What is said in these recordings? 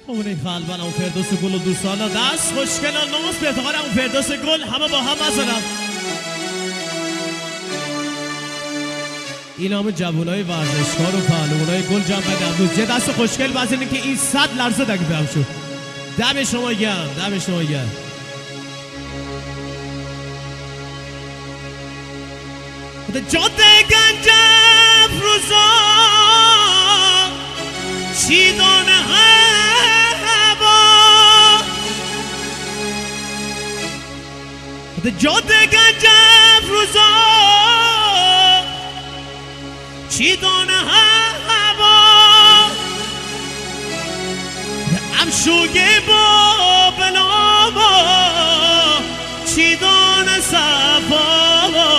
اون خلبان اون فردوس گل و دوستانا دست خوشگل و ناموس به افتخار اون فردوس گل همه با هم بزنم. این همه جوانای ورزشکار و پهلوانای گل جمع بدم یه دست خوشگل بزنین که این 100 لرزه دقیقه بهم شد. دم شما گرم، دم شما گرم. جاده گنج افروزا چیدان هوا جاده گنج افروزا چیدان هوا امشوی با بناما چیدان صفا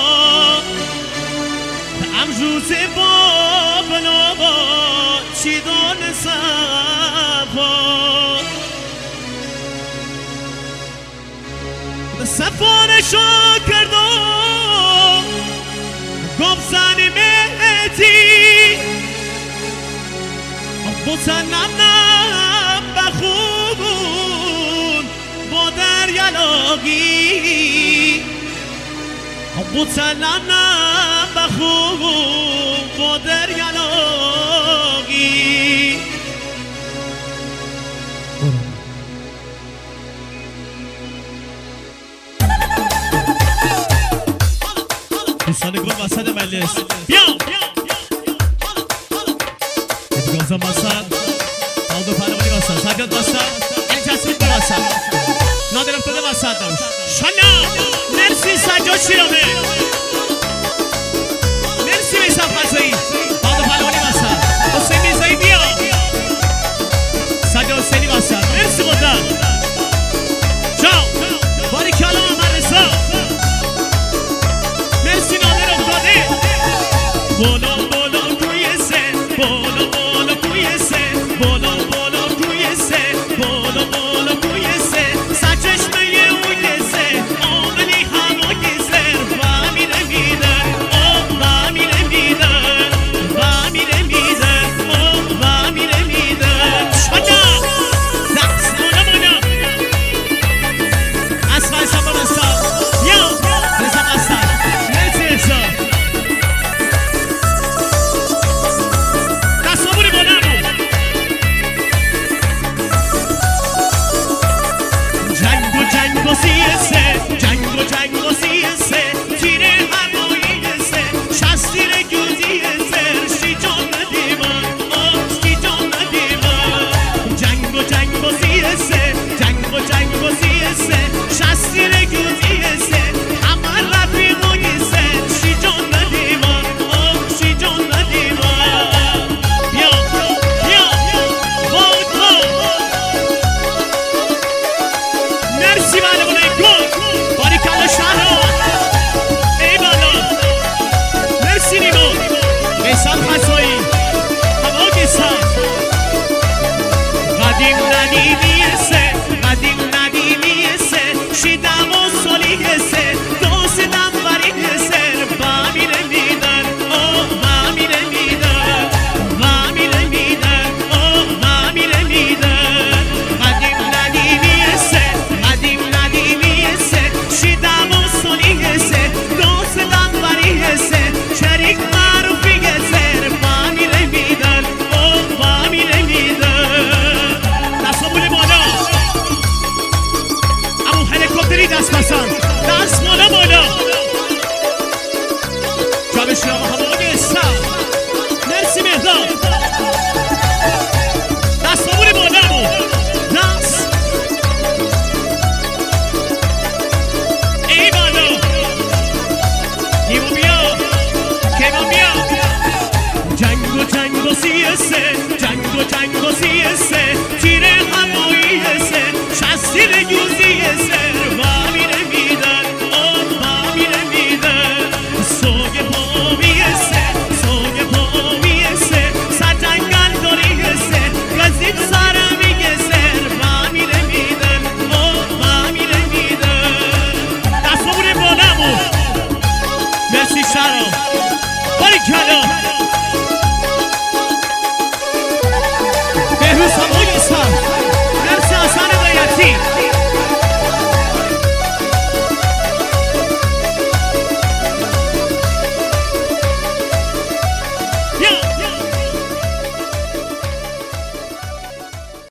امروز با بناما چیدان صفا صفانشو کردم گم زنی مهدی بوتنم نم بخوبون با دریالاگی بوتنم نم بخوبون با دریالاگی دوستان گل وسط مجلس بیا ادگازم وسط آلدو پهلوانی وسط سجاد وسط این جسمید وسط نادر افتاده وسط داشت شالا مرسی سجاد شیرامه مرسی میسم فضایی آلدو پهلوانی وسط حسین میزایی بیا سجاد حسینی وسط مرسی قدر جاو باری کالا محمد رسا مرسی نادر افتاده بالا بالا توی سن بالا بالا توی سن بالا بالا توی سن بالا بالا توی سن سچشمه اوی سن آملی هوای سر و میره میدن و میره میدن و میره میدن و میره میدن شالا دست بالا بالا اسفل سبا بستا یا رزا بستا مرسی رزا جنگ و سیسه تیر هوایی سه شستیر گوزی سر شی جان ندیمان شی جان ندیمان جنگ و سیسه شستیر گوزی سه همه رفیقای سر شی جان ندیمان شی جان ندیمان بیا مرسی بله میسم فضایی هوا گسم قدیم ندیمی سه شیدم و سالی سه دوستم بری سر با میره میدن با میره میدن با میره میدن با میره میدن قدیم ندیمی سه شیدم و سالی سه دوستم بری سه شریک معروفی سر با میره میدن با میره میدن دست بوله بالا امو هلیکوپتری دست بسن دست بالا بالا جابش را هوا گستم مرسی مهدان دست بوله بالا امو دست ای بالا ایمو بیا کیما بیا جنگ و سیسه تیر هوایی سه شستیر گوزی سر با میره میدن با میره میدن سوگ پامی سه سر جنگل داری سه گزید سرمی سر با میره میدن با میره میدن دست بوده بالمون مرسی شرم باری کلا